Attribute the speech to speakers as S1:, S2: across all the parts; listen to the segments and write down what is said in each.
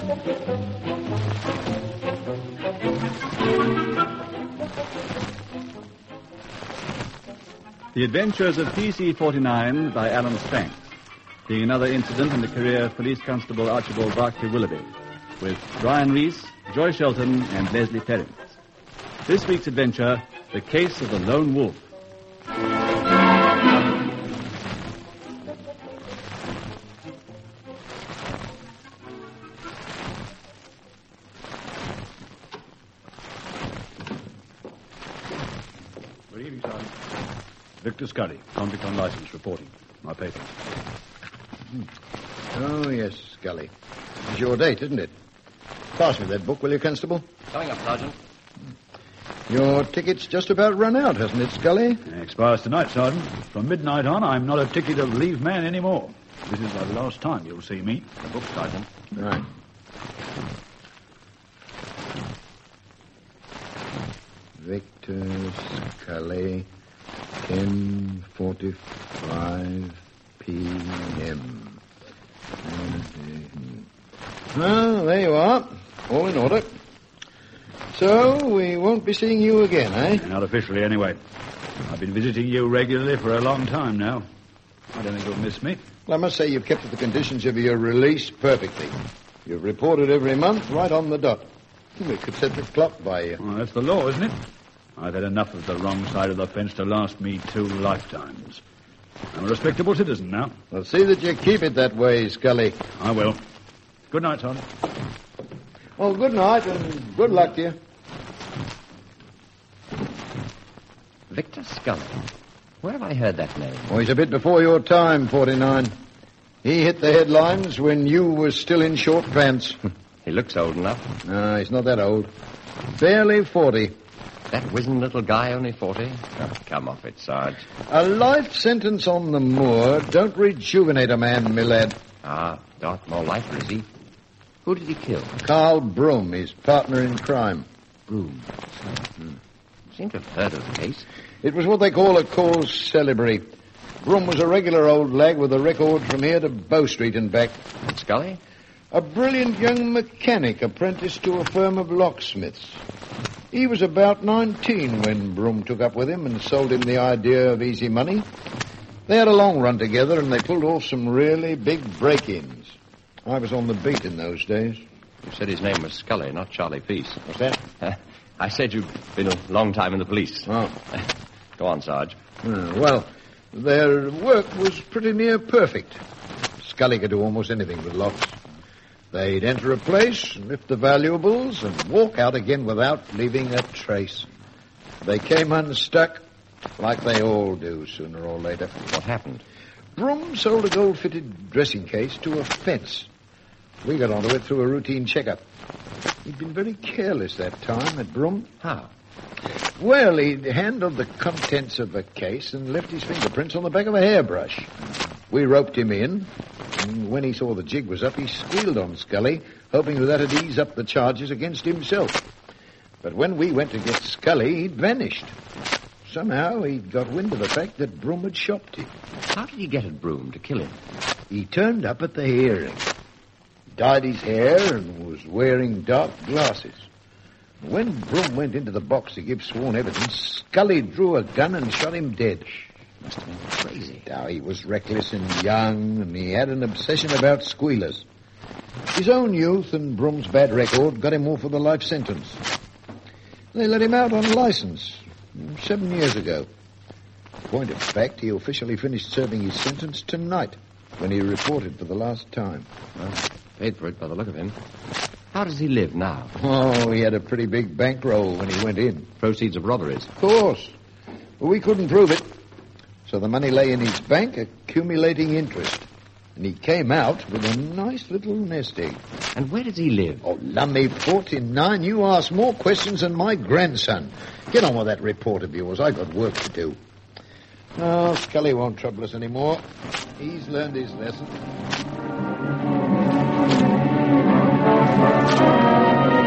S1: The Adventures of PC-49 by Alan Stranks, being another incident in the career of Police Constable Archibald Barclay Willoughby, with Brian Reese, Joy Shelton, and Leslie Perrins. This week's adventure, The Case of the Lone Wolf.
S2: Good evening, Sergeant. Victor Scully, convict on license, reporting. My papers.
S3: Oh, yes, Scully. It's your date, isn't it? Pass me that book, will you, Constable?
S4: Coming up, Sergeant.
S3: Your ticket's just about run out, hasn't it, Scully?
S2: It expires tonight, Sergeant. From midnight on, I'm not a ticket of leave man anymore. This is the last time you'll see me.
S4: The book, Sergeant.
S3: Right. Victor Scully, 10:45 p.m. Well, there you are. All in order. So, we won't be seeing you again, eh?
S2: Not officially, anyway. I've been visiting you regularly for a long time now. I don't think you'll miss me.
S3: Well, I must say you've kept to the conditions of your release perfectly. You've reported every month right on the dot. We could set the clock by you.
S2: Well, that's the law, isn't it? I've had enough of the wrong side of the fence to last me 2 lifetimes. I'm a respectable citizen now.
S3: Well, see that you keep it that way, Scully.
S2: I will. Good night, son.
S3: Well, good night and good luck to you.
S4: Victor Scully. Where have I heard that name?
S3: Oh, he's a bit before your time, 49. He hit the headlines when you were still in short pants.
S4: He looks old enough.
S3: No, he's not that old. Barely 40.
S4: That wizened little guy only 40? Oh, come off it, Sarge.
S3: A life sentence on the moor don't rejuvenate a man, my lad.
S4: Ah, Dartmoor lifer, is he? Who did he kill?
S3: Carl Broom, his partner in crime.
S4: Broom. Seem to have heard of the case.
S3: It was what they call a cause celebre. Broom was a regular old lag with a record from here to Bow Street and back.
S4: And Scully?
S3: A brilliant young mechanic apprenticed to a firm of locksmiths. He was about 19 when Broom took up with him and sold him the idea of easy money. They had a long run together and they pulled off some really big break-ins. I was on the beat in those days.
S4: You said his name was Scully, not Charlie Peace.
S3: What's that?
S4: I said you'd been a long time in the police.
S3: Oh.
S4: Go on, Sarge.
S3: Well, their work was pretty near perfect. Scully could do almost anything with locks. They'd enter a place, lift the valuables, and walk out again without leaving a trace. They came unstuck, like they all do sooner or later.
S4: What happened?
S3: Broom sold a gold-fitted dressing case to a fence. We got onto it through a routine checkup. He'd been very careless that time at Broom.
S4: How?
S3: Well, he'd handled the contents of the case and left his fingerprints on the back of a hairbrush. We roped him in, and when he saw the jig was up, he squealed on Scully, hoping that that'd ease up the charges against himself. But when we went to get Scully, he'd vanished. Somehow he'd got wind of the fact that Broom had shopped him.
S4: How did he get at Broom to kill him?
S3: He turned up at the hearing, dyed his hair, and was wearing dark glasses. When Broom went into the box to give sworn evidence, Scully drew a gun and shot him dead.
S4: Must have been crazy.
S3: Now, he was reckless and young, and he had an obsession about squealers. His own youth and Broom's bad record got him off with a life sentence. They let him out on license 7 years ago. Point of fact, he officially finished serving his sentence tonight when he reported for the last time.
S4: Well, paid for it by the look of him. How does he live now?
S3: Oh, he had a pretty big bankroll when he went in.
S4: Proceeds of robberies.
S3: Of course. But we couldn't prove it. So the money lay in his bank, accumulating interest. And he came out with a nice little nest egg.
S4: And where does he live?
S3: Oh, lummy 49, you ask more questions than my grandson. Get on with that report of yours. I've got work to do. Oh, Scully won't trouble us anymore. He's learned his lesson.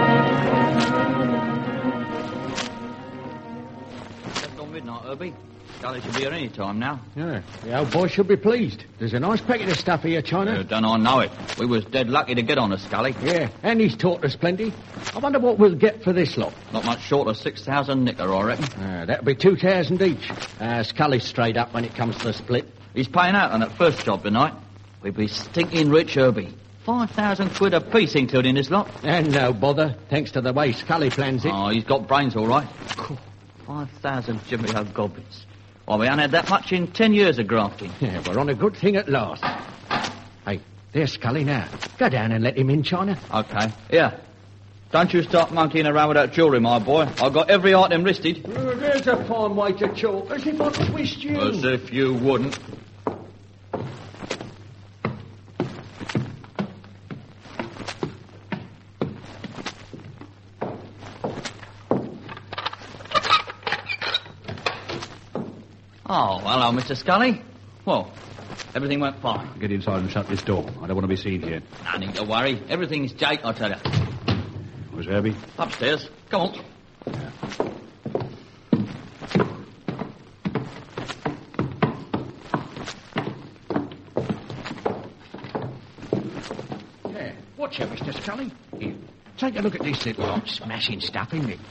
S5: Just on midnight, Herbie. Scully should be here any time now.
S6: Yeah, the old boy should be pleased. There's a nice packet of stuff here, China.
S5: Don't I know it? We was dead lucky to get on a Scully.
S6: Yeah, and he's taught us plenty. I wonder what we'll get for this lot.
S5: Not much short of 6,000 nicker, I reckon.
S6: That'll be 2,000 each. Scully's straight up when it comes to the split.
S5: He's paying out on that first job tonight. We'd be stinking rich, Herbie. 5,000 quid a piece, including this lot.
S6: And no bother, thanks to the way Scully plans it.
S5: Oh, he's got brains, all right. 5,000 Jimmy O'Goblins. Well, we ain't had that much in 10 years of grafting.
S6: Yeah, we're on a good thing at last. Hey, there's Scully now. Go down and let him in, China.
S5: Okay. Here. Don't you start monkeying around with that jewellery, my boy. I've got every item listed.
S6: Oh, there's a fine way to talk, as if I twist you.
S5: As if you wouldn't. Oh, hello, Mr. Scully. Well, everything went fine.
S2: Get inside and shut this door. I don't want to be seen here.
S5: No need to worry. Everything's Jake, I tell you.
S2: Where's Herbie?
S5: Upstairs. Come on.
S6: Yeah, watch out, Mr. Scully. Here, take a look at this little lot. Smashing stuff, isn't it?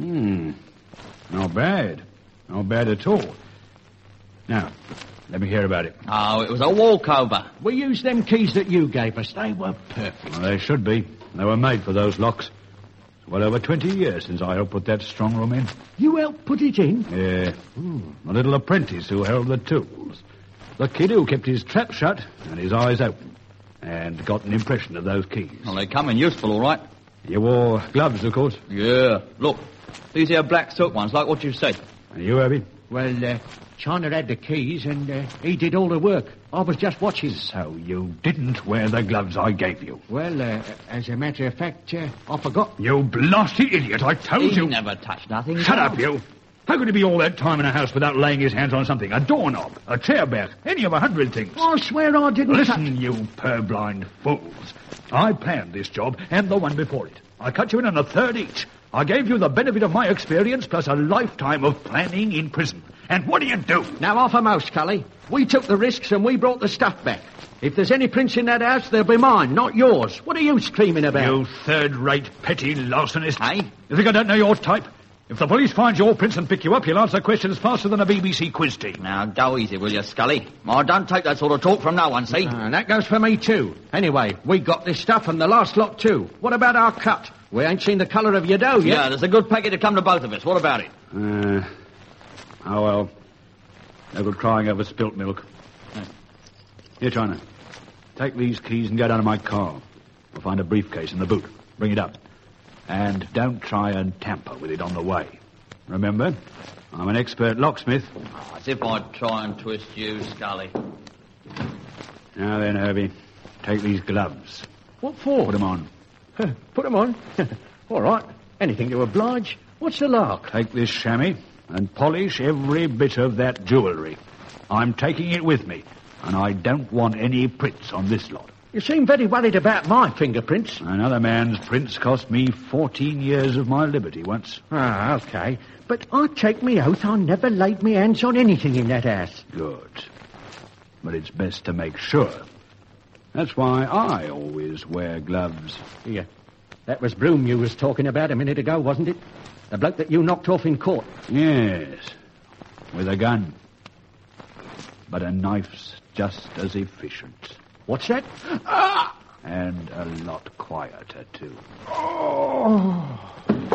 S2: Not bad. Not bad at all. Now, let me hear about it.
S5: Oh, it was a walkover.
S6: We used them keys that you gave us. They were perfect.
S2: Well, they should be. They were made for those locks. It's well over 20 years since I helped put that strong room in.
S6: You helped put it in?
S2: Yeah. A little apprentice who held the tools. The kid who kept his trap shut and his eyes open. And got an impression of those keys.
S5: Well, they come in useful, all right.
S2: You wore gloves, of course.
S5: Yeah. Look, these here black silk ones, like what you said.
S2: And you, Herbie?
S6: Well, China had the keys, and he did all the work. I was just watching.
S2: So you didn't wear the gloves I gave you?
S6: Well, as a matter of fact, I forgot.
S2: You blasted idiot, I told you.
S5: He never touched nothing.
S2: Shut up, you. How could he be all that time in a house without laying his hands on something? A doorknob, a chair back, any of 100 things.
S6: I swear I didn't
S2: Listen, you purblind fools. I planned this job and the one before it. I cut you in on a third each. I gave you the benefit of my experience plus a lifetime of planning in prison. And what do you do?
S6: Now, off a mouse, Scully. We took the risks and we brought the stuff back. If there's any prints in that house, they'll be mine, not yours. What are you screaming about?
S2: You third-rate, petty larcenist.
S5: Hey?
S2: You think I don't know your type? If the police find your prints and pick you up, you'll answer questions faster than a BBC quiz team.
S5: Now, go easy, will you, Scully? I don't take that sort of talk from no one, see?
S6: That goes for me, too. Anyway, we got this stuff and the last lot, too. What about our cut? We ain't seen the colour of your dough yet.
S5: Yeah, there's a good packet to come to both of us. What about it?
S2: Oh, well. No good crying over spilt milk. Here, China. Take these keys and go down to my car. We'll find a briefcase in the boot. Bring it up. And don't try and tamper with it on the way. Remember, I'm an expert locksmith.
S5: Oh, as if I'd try and twist you, Scully.
S2: Now then, Herbie, take these gloves.
S6: What for?
S2: Put them on.
S6: Put them on? All right. Anything to oblige. What's the lark?
S2: Take this chamois and polish every bit of that jewellery. I'm taking it with me, and I don't want any prints on this lot.
S6: You seem very worried about my fingerprints.
S2: Another man's prints cost me 14 years of my liberty once.
S6: Ah, okay. But I take me oath I never laid me hands on anything in that house.
S2: Good. But it's best to make sure. That's why I always wear gloves.
S6: Yeah. That was Broom you was talking about a minute ago, wasn't it? The bloke that you knocked off in court.
S2: Yes. With a gun. But a knife's just as efficient.
S6: What's that?
S2: And a lot quieter, too.
S6: Oh.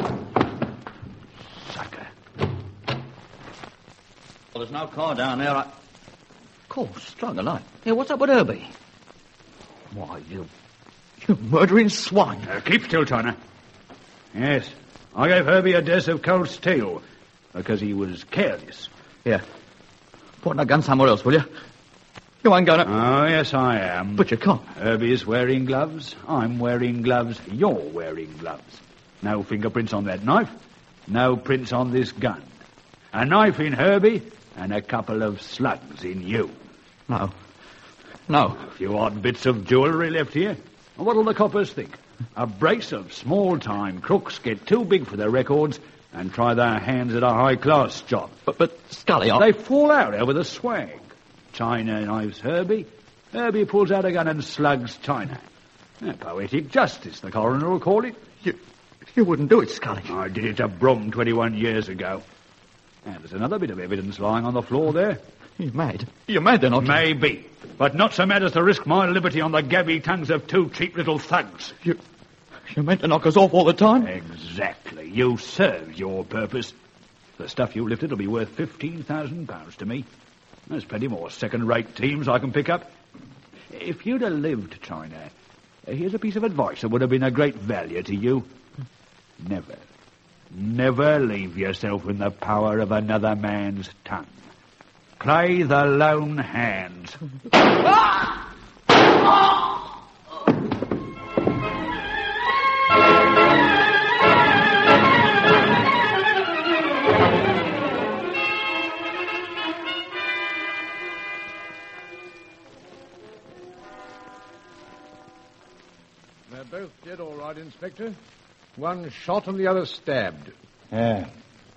S2: Sucker.
S5: Well, there's no car down there. Of course, strike a light. Yeah, what's up with Herbie? Why, you murdering swine.
S2: Keep still, China. Yes, I gave Herbie a dose of cold steel because he was careless.
S5: Here, put that gun somewhere else, will you? You ain't gonna...
S2: Oh, yes, I am.
S5: But you can't.
S2: Herbie's wearing gloves. I'm wearing gloves. You're wearing gloves. No fingerprints on that knife. No prints on this gun. A knife in Herbie and a couple of slugs in you.
S5: No.
S2: A few odd bits of jewellery left here. What'll the coppers think? A brace of small-time crooks get too big for their records and try their hands at a high-class job.
S5: But Scully,
S2: They fall out over the swag. China knives Herbie. Herbie pulls out a gun and slugs China. Poetic justice, the coroner will call it.
S5: You wouldn't do it, Scully.
S2: I did it to Brom 21 years ago. And there's another bit of evidence lying on the floor there.
S5: You're mad. You're mad, then, aren't you?
S2: Maybe, but not so mad as to risk my liberty on the gabby tongues of two cheap little thugs.
S5: You meant to knock us off all the time?
S2: Exactly. You served your purpose. The stuff you lifted will be worth £15,000 to me. There's plenty more second-rate teams I can pick up. If you'd have lived, China, here's a piece of advice that would have been of great value to you. Never leave yourself in the power of another man's tongue. Play the lone hand.
S7: They're both dead, all right, Inspector. One shot and the other stabbed.
S3: Yeah.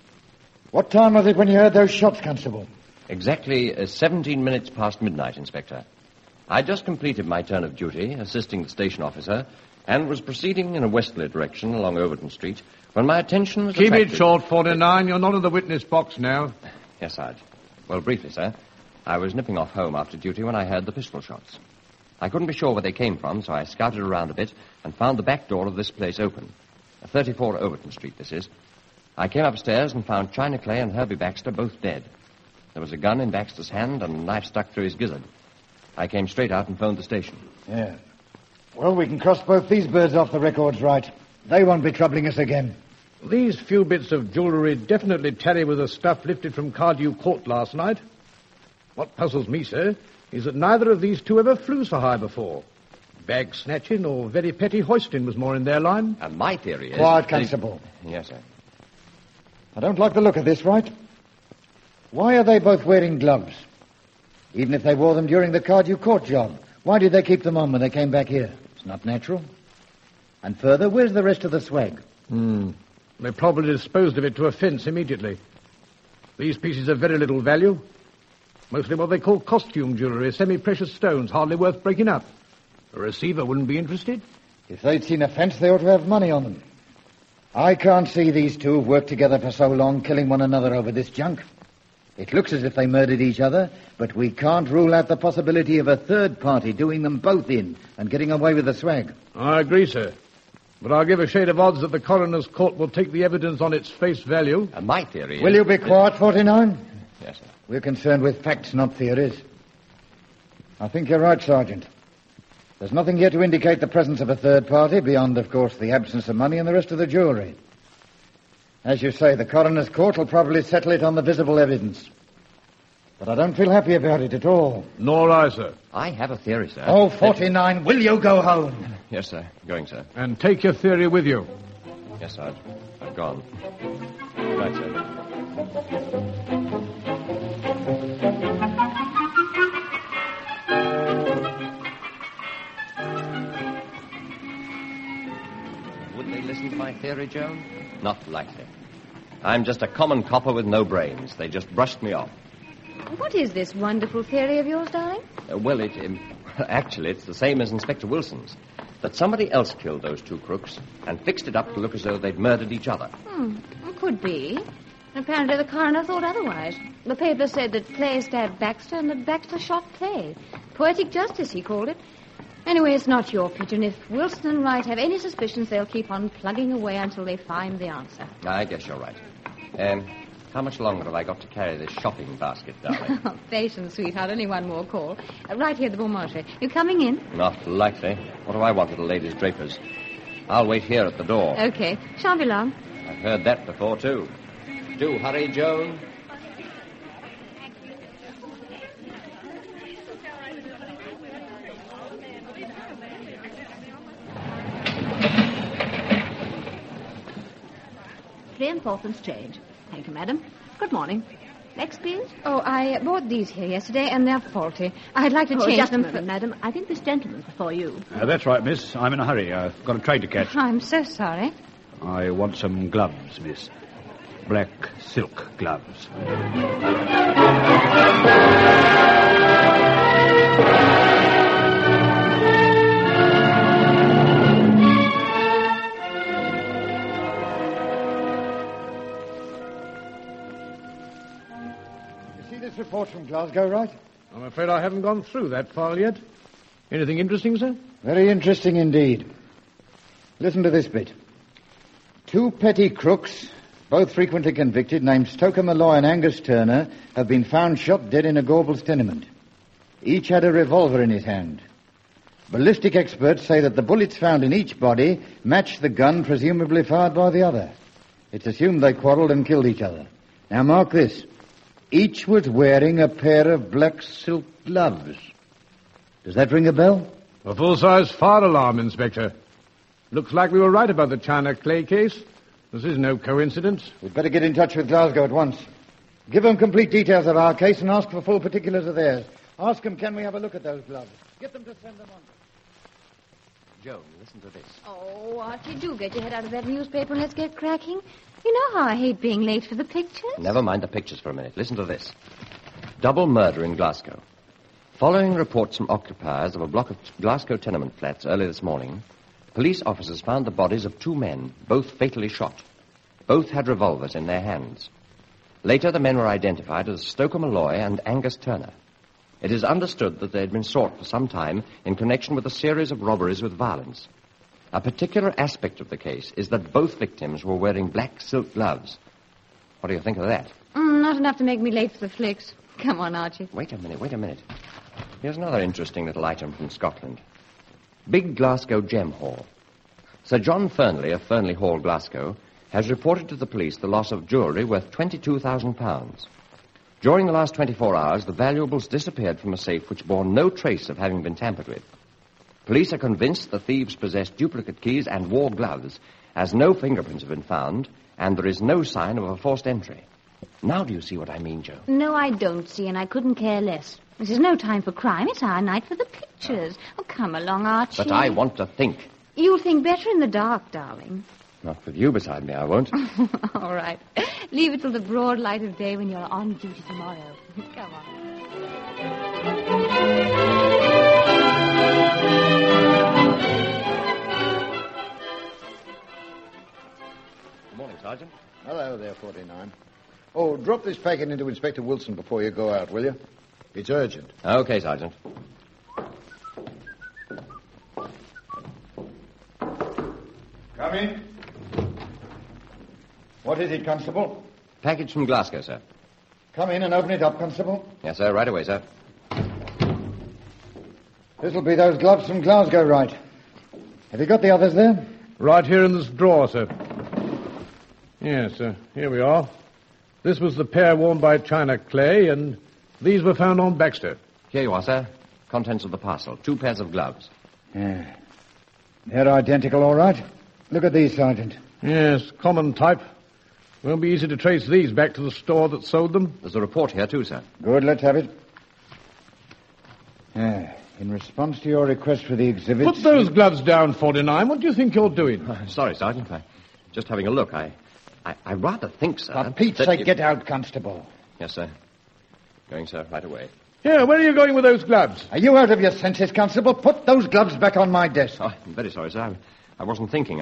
S3: What time was it when you heard those shots, Constable?
S4: Exactly 17 minutes past midnight, Inspector. I just completed my turn of duty, assisting the station officer, and was proceeding in a westerly direction along Overton Street when my attention was
S7: Keep
S4: attracted...
S7: it short, 49. You're not in the witness box now.
S4: Yes, Sarge. Well, briefly, sir. I was nipping off home after duty when I heard the pistol shots. I couldn't be sure where they came from, so I scouted around a bit and found the back door of this place open. 34 Overton Street, this is. I came upstairs and found China Clay and Herbie Baxter both dead. There was a gun in Baxter's hand and a knife stuck through his gizzard. I came straight out and phoned the station.
S3: Yeah. Well, we can cross both these birds off the records, right? They won't be troubling us again.
S7: These few bits of jewellery definitely tally with the stuff lifted from Cardew Court last night. What puzzles me, sir, is that neither of these two ever flew so high before. Bag snatching or very petty hoisting was more in their line.
S4: And my theory is...
S3: Quiet, Constable.
S4: Yes, sir.
S3: I don't like the look of this, right? Why are they both wearing gloves? Even if they wore them during the Cardew Court job, why did they keep them on when they came back here? It's not natural. And further, where's the rest of the swag?
S7: They probably disposed of it to a fence immediately. These pieces have very little value. Mostly what they call costume jewellery, semi-precious stones, hardly worth breaking up. A receiver wouldn't be interested.
S3: If they'd seen a fence, they ought to have money on them. I can't see these two have worked together for so long, killing one another over this junk. It looks as if they murdered each other, but we can't rule out the possibility of a third party doing them both in and getting away with the swag.
S7: I agree, sir. But I'll give a shade of odds that the coroner's court will take the evidence on its face value.
S4: And my theory is...
S3: Will you be quiet, 49?
S4: Yes, sir.
S3: We're concerned with facts, not theories. I think you're right, Sergeant. There's nothing yet to indicate the presence of a third party, beyond, of course, the absence of money and the rest of the jewellery. As you say, the coroner's court will probably settle it on the visible evidence. But I don't feel happy about it at all.
S7: Nor I, sir.
S4: I have a theory, sir.
S3: Oh, 49, will you go home?
S4: Yes, sir. Going, sir.
S7: And take your theory with you.
S4: Yes, Sarge. I'm gone. Right, sir. Would they listen to my theory, Joan? Not likely. I'm just a common copper with no brains. They just brushed me off.
S8: What is this wonderful theory of yours, darling?
S4: Actually, it's the same as Inspector Wilson's. That somebody else killed those two crooks and fixed it up to look as though they'd murdered each other.
S8: Could be. Apparently the coroner thought otherwise. The paper said that Clay stabbed Baxter and that Baxter shot Clay. Poetic justice, he called it. Anyway, it's not your pigeon. If Wilson and Wright have any suspicions, they'll keep on plugging away until they find the answer.
S4: I guess you're right. How much longer have I got to carry this shopping basket, darling?
S8: Oh, patience, sweetheart. Only one more call. Right here at the Bon Marché. You coming in?
S4: Not likely. What do I want with the ladies' drapers? I'll wait here at the door.
S8: Okay. Shan't be long.
S4: I've heard that before, too. Do hurry, Joan.
S8: Three and fourpence change. Thank you, madam. Good morning. Next, please. Oh, I bought these here yesterday, and they're faulty. I'd like to change
S9: just
S8: them
S9: a minute, madam. I think this gentleman's before you.
S2: That's right, miss. I'm in a hurry. I've got a train to catch.
S8: I'm so sorry.
S2: I want some gloves, miss. black silk gloves.
S10: This report from Glasgow, right?
S7: I'm afraid I haven't gone through that file yet. Anything interesting, sir?
S10: Very interesting indeed. Listen to this bit. 2 petty crooks, both frequently convicted, named Stoker Malloy and Angus Turner, have been found shot dead in a Gorbals tenement. Each had a revolver in his hand. Ballistic experts say that the bullets found in each body match the gun presumably fired by the other. It's assumed they quarreled and killed each other. Now mark this. Each was wearing a pair of black silk gloves. Does that ring a bell?
S7: A full-size fire alarm, Inspector. Looks like we were right about the China Clay case. This is no coincidence.
S10: We'd better get in touch with Glasgow at once. Give them complete details of our case and ask for full particulars of theirs. Ask them, can we have a look at those gloves? Get them to send them on.
S4: Joan, listen to this.
S8: Oh, Archie, do get your head out of that newspaper and let's get cracking. You know how I hate being late for the pictures.
S4: Never mind the pictures for a minute. Listen to this. Double murder in Glasgow. Following reports from occupiers of a block of Glasgow tenement flats early this morning, police officers found the bodies of 2 men, both fatally shot. Both had revolvers in their hands. Later, the men were identified as Stoker Malloy and Angus Turner. It is understood that they had been sought for some time in connection with a series of robberies with violence. A particular aspect of the case is that both victims were wearing black silk gloves. What do you think of that?
S8: Not enough to make me late for the flicks. Come on, Archie.
S4: Wait a minute. Here's another interesting little item from Scotland. Big Glasgow Gem Hall. Sir John Fernley of Fernley Hall, Glasgow, has reported to the police the loss of jewellery worth £22,000. During the last 24 hours, the valuables disappeared from a safe which bore no trace of having been tampered with. Police are convinced the thieves possessed duplicate keys and wore gloves, as no fingerprints have been found, and there is no sign of a forced entry. Now do you see what I mean, Joe?
S8: No, I don't see, and I couldn't care less. This is no time for crime. It's our night for the pictures. Oh, come along, Archie.
S4: But I want to think.
S8: You'll think better in the dark, darling.
S4: Not with you beside me, I won't.
S8: All right. Leave it till the broad light of day when you're on duty tomorrow. Come on.
S4: Good morning, Sergeant.
S3: Hello there, 49. Oh, drop this packet into Inspector Wilson before you go out, will you? It's urgent.
S4: Okay, Sergeant.
S10: Come in. What is it, Constable?
S4: Package from Glasgow, sir.
S10: Come in and open it up, Constable.
S4: Yes, sir. Right away, sir.
S10: This'll be those gloves from Glasgow, right? Have you got the others there?
S7: Right here in this drawer, sir. Yes, sir. Here we are. This was the pair worn by China Clay, and these were found on Baxter.
S4: Here you are, sir. Contents of the parcel. 2 pairs of gloves.
S10: Yeah. They're identical, all right. Look at these, Sergeant.
S7: Yes, common type. Won't be easy to trace these back to the store that sold them.
S4: There's a report here, too, sir.
S10: Good, let's have it. In response to your request for the exhibits...
S7: Put those gloves down, 49. What do you think you're doing?
S4: Sorry, Sergeant. I'm just having a look. I rather think, sir...
S10: For Pete's sake, get out, Constable.
S4: Yes, sir. Going, sir, right away.
S7: Here, where are you going with those gloves?
S10: Are you out of your senses, Constable? Put those gloves back on my desk.
S4: Oh, I'm very sorry, sir. I wasn't thinking.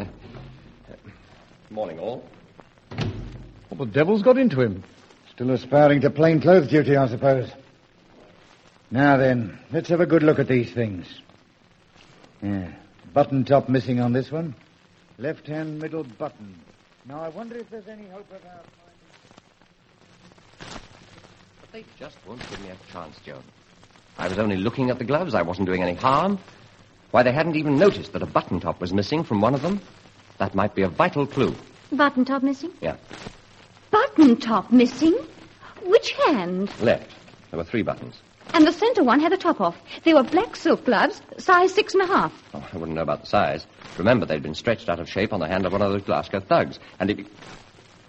S4: Morning, all.
S7: What the devil's got into him?
S10: Still aspiring to plainclothes duty, I suppose. Now then, let's have a good look at these things. Yeah. Button top missing on this one. Left-hand middle button. Now, I wonder if there's any hope of our finding...
S4: But they just won't give me a chance, Joan. I was only looking at the gloves. I wasn't doing any harm. Why, they hadn't even noticed that a button top was missing from one of them. That might be a vital clue.
S8: Button top missing?
S4: Yeah.
S8: Button top missing? Which hand?
S4: Left. There were 3 buttons.
S8: And the center one had the top off. They were black silk gloves, size 6.5.
S4: Oh, I wouldn't know about the size. Remember, they'd been stretched out of shape on the hand of one of those Glasgow thugs. And it...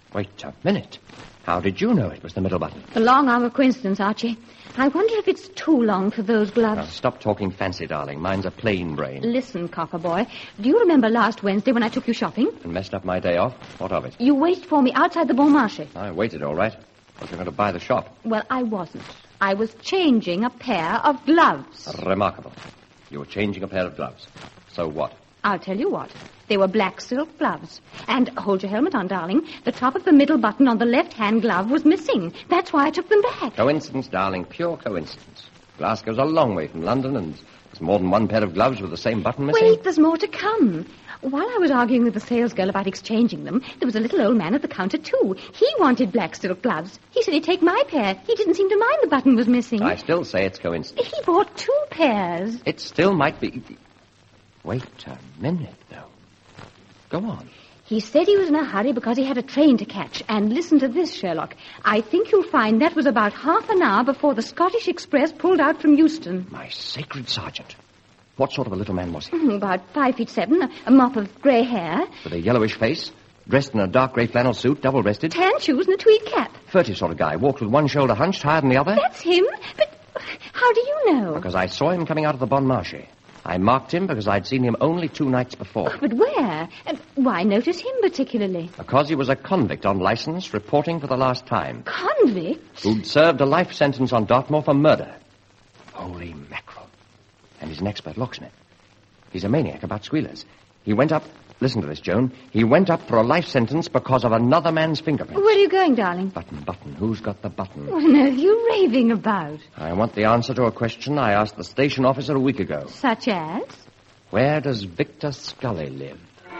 S4: Wait a minute. How did you know it was the middle button?
S8: The long arm of coincidence, Archie. I wonder if it's too long for those gloves.
S4: Now, stop talking fancy, darling. Mine's a plain brain.
S8: Listen, Copper boy. Do you remember last Wednesday when I took you shopping?
S4: And messed up my day off? What of it?
S8: You waited for me outside the Bon Marché.
S4: I waited, all right. Was you going to buy the shop?
S8: Well, I wasn't. I was changing a pair of gloves.
S4: Remarkable. You were changing a pair of gloves. So what?
S8: I'll tell you what. They were black silk gloves. And hold your helmet on, darling. The top of the middle button on the left-hand glove was missing. That's why I took them back.
S4: Coincidence, darling. Pure coincidence. Glasgow's a long way from London, and there's more than one pair of gloves with the same button missing.
S8: Wait, there's more to come. While I was arguing with the salesgirl about exchanging them, there was a little old man at the counter, too. He wanted black silk gloves. He said he'd take my pair. He didn't seem to mind the button was missing.
S4: I still say it's coincidence.
S8: He bought 2 pairs.
S4: It still might be... Wait a minute, though. Go on.
S8: He said he was in a hurry because he had a train to catch. And listen to this, Sherlock. I think you'll find that was about half an hour before the Scottish Express pulled out from Euston.
S4: My sacred sergeant. What sort of a little man was he?
S8: About 5'7", a mop of grey hair.
S4: With a yellowish face, dressed in a dark grey flannel suit, double-breasted.
S8: Tan shoes and a tweed cap.
S4: Furtive sort of guy, walked with one shoulder hunched higher than the other.
S8: That's him. But how do you know?
S4: Because I saw him coming out of the Bon Marché. I marked him because I'd seen him only 2 nights before.
S8: Oh, but where? And why notice him particularly?
S4: Because he was a convict on license reporting for the last time.
S8: Convict?
S4: Who'd served a life sentence on Dartmoor for murder. Holy mackerel. And he's an expert locksmith. He's a maniac about squealers. He went up... Listen to this, Joan. He went up for a life sentence because of another man's fingerprints.
S8: Where are you going, darling?
S4: Button. Who's got the button?
S8: What on earth are you raving about?
S4: I want the answer to a question I asked the station officer a week ago.
S8: Such as?
S4: Where does Victor Scully live?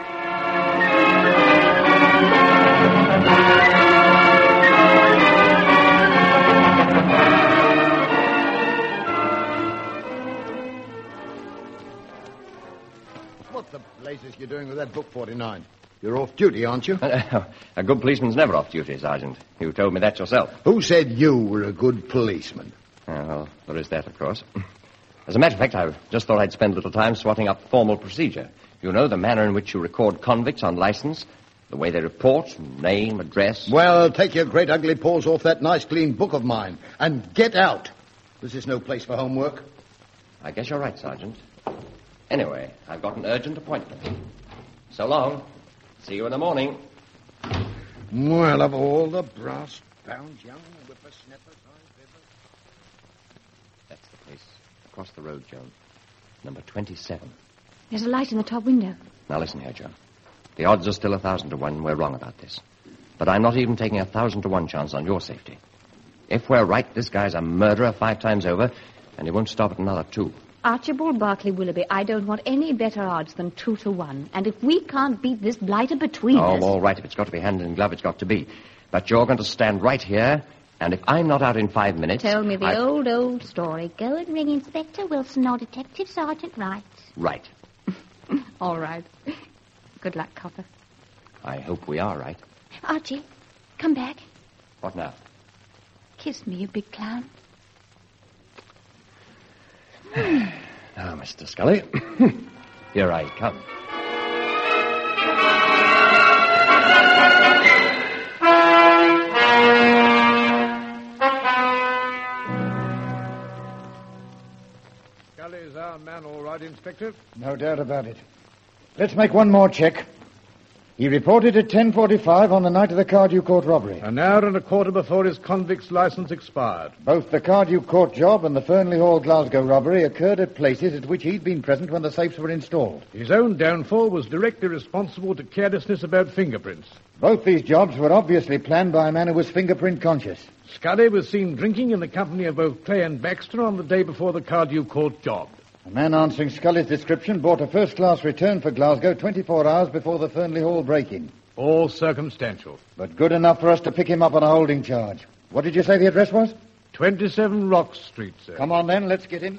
S3: What the blazes you doing with that book, 49? You're off duty, aren't you?
S4: A good policeman's never off duty, Sergeant. You told me that yourself.
S3: Who said you were a good policeman?
S4: Well, there is that, of course. As a matter of fact, I just thought I'd spend a little time swatting up formal procedure. You know, the manner in which you record convicts on license, the way they report, name, address.
S3: Well, take your great ugly paws off that nice clean book of mine and get out. This is no place for homework.
S4: I guess you're right, Sergeant. Anyway, I've got an urgent appointment. So long. See you in the morning.
S3: Well, of all the brass-bound young whippersnappers I've ever...
S4: That's the place. Across the road, Joan. Number 27.
S8: There's a light in the top window.
S4: Now listen here, Joan. The odds are still 1,000 to 1. We're wrong about this. But I'm not even taking 1,000 to 1 chance on your safety. If we're right, this guy's a murderer 5 times over, and he won't stop at another 2.
S8: Archibald Barclay Willoughby, I don't want any better odds than 2 to 1. And if we can't beat this blighter between us...
S4: Oh, all right. If it's got to be hand in glove, it's got to be. But you're going to stand right here, and if I'm not out in 5 minutes...
S8: Tell me the old
S9: story. Go and ring Inspector Wilson or Detective Sergeant Wright.
S4: Right.
S8: All right. Good luck, Copper.
S4: I hope we are right.
S8: Archie, come back.
S4: What now?
S8: Kiss me, you big clown.
S4: Now, Mr. Scully, here I come.
S7: Scully's our man, all right, Inspector?
S10: No doubt about it. Let's make one more check. He reported at 10:45 on the night of the Cardew Court robbery.
S7: An hour and a quarter before his convict's license expired.
S10: Both the Cardew Court job and the Fernley Hall, Glasgow robbery occurred at places at which he'd been present when the safes were installed.
S7: His own downfall was directly responsible to carelessness about fingerprints.
S10: Both these jobs were obviously planned by a man who was fingerprint conscious.
S7: Scully was seen drinking in the company of both Clay and Baxter on the day before the Cardew Court job.
S10: A man answering Scully's description bought a first-class return for Glasgow 24 hours before the Fernley Hall break-in.
S7: All circumstantial.
S10: But good enough for us to pick him up on a holding charge. What did you say the address was?
S7: 27 Rock Street, sir.
S10: Come on, then. Let's get him.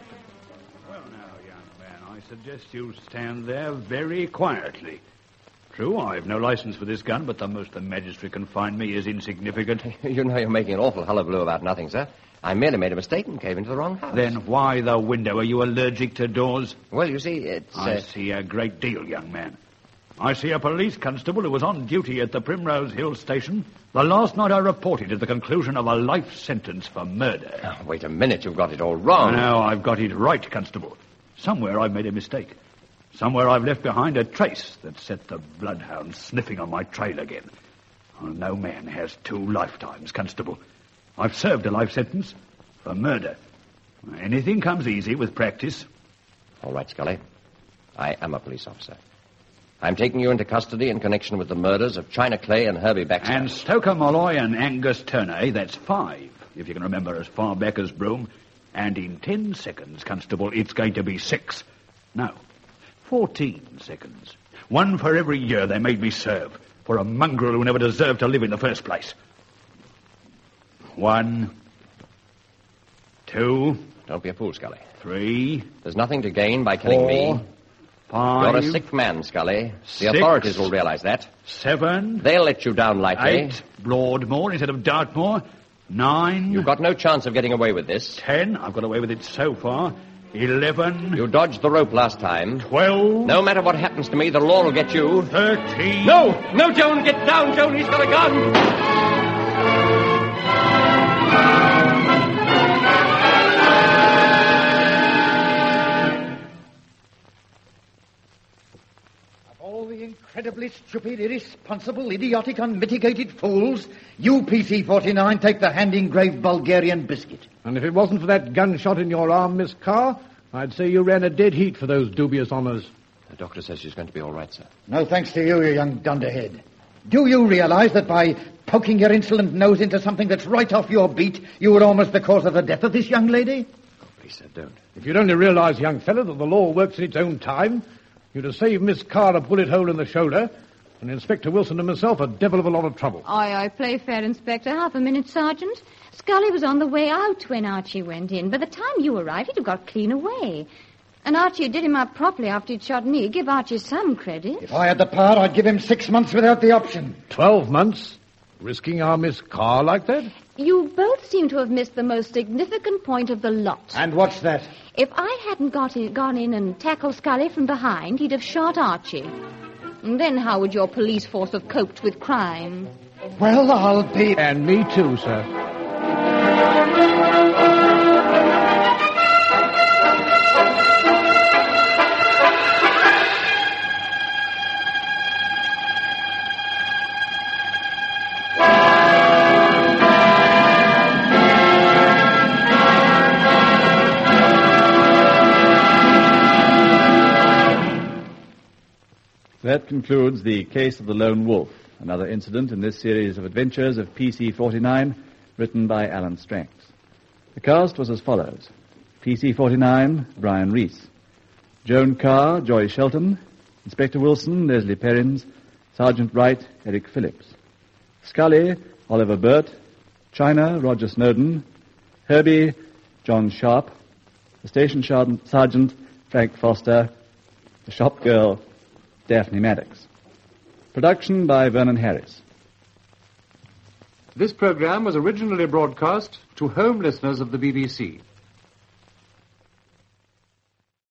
S2: Suggest you stand there very quietly. True, I've no license for this gun, but the most the magistrate can find me is insignificant.
S4: You know you're making an awful hullabaloo about nothing, sir. I merely made a mistake and came into the wrong house.
S2: Then why the window? Are you allergic to doors?
S4: Well, you see, it's...
S2: I see a great deal, young man. I see a police constable who was on duty at the Primrose Hill station the last night I reported at the conclusion of a life sentence for murder.
S4: Oh, wait a minute, you've got it all wrong.
S2: No, I've got it right, Constable. Somewhere I've made a mistake. Somewhere I've left behind a trace that set the bloodhounds sniffing on my trail again. Oh, no man has 2 lifetimes, Constable. I've served a life sentence for murder. Anything comes easy with practice.
S4: All right, Scully. I am a police officer. I'm taking you into custody in connection with the murders of China Clay and Herbie Baxter.
S2: And Stoker Molloy and Angus Turner, that's 5, if you can remember as far back as Broome. And in 10 seconds, Constable, it's going to be 6. No, 14 seconds. 1 for every year they made me serve for a mongrel who never deserved to live in the first place. 1, 2...
S4: Don't be a fool, Scully.
S2: 3...
S4: There's nothing to gain by killing
S2: 4,
S4: me.
S2: 5...
S4: You're a sick man, Scully. The
S2: 6,
S4: authorities will realize that.
S2: 7...
S4: They'll let you down lightly.
S2: 8... Broadmoor instead of Dartmoor. 9...
S4: You've got no chance of getting away with this.
S2: 10... I've got away with it so far. 11...
S4: You dodged the rope last time.
S2: 12...
S4: No matter what happens to me, the law will get you.
S2: 13...
S4: No! No, Joan! Get down, Joan! He's got a gun!
S10: All the incredibly stupid, irresponsible, idiotic, unmitigated fools, you, PC-49, take the hand-engraved Bulgarian biscuit.
S7: And if it wasn't for that gunshot in your arm, Miss Carr, I'd say you ran a dead heat for those dubious honours.
S4: The doctor says she's going to be all right, sir.
S10: No thanks to you, you young dunderhead. Do you realize that by poking your insolent nose into something that's right off your beat, you were almost the cause of the death of this young lady?
S4: Oh, please, sir, don't.
S7: If you'd only realize, young fellow, that the law works in its own time, you'd have saved Miss Carr a bullet hole in the shoulder, and Inspector Wilson and myself a devil of a lot of trouble.
S8: Aye, play fair, Inspector. Half a minute, Sergeant. Scully was on the way out when Archie went in. By the time you arrived, he'd have got clean away. And Archie did him up properly after he'd shot me. Give Archie some credit.
S10: If I had the power, I'd give him 6 months without the option.
S7: 12 months? Risking our Miss Carr like that?
S8: You both seem to have missed the most significant point of the lot.
S10: And what's that?
S8: If I hadn't gone in and tackled Scully from behind, he'd have shot Archie. And then how would your police force have coped with crime?
S10: Well, I'll be...
S7: And me too, sir.
S1: That concludes the case of the Lone Wolf, another incident in this series of adventures of PC-49, written by Alan Stranks. The cast was as follows. PC-49, Brian Reese. Joan Carr, Joy Shelton. Inspector Wilson, Leslie Perrins. Sergeant Wright, Eric Phillips. Scully, Oliver Burt. China, Roger Snowden. Herbie, John Sharp. The station sergeant, Frank Foster. The shop girl, Daphne Maddox. Production by Vernon Harris.
S11: This program was originally broadcast to home listeners of the BBC.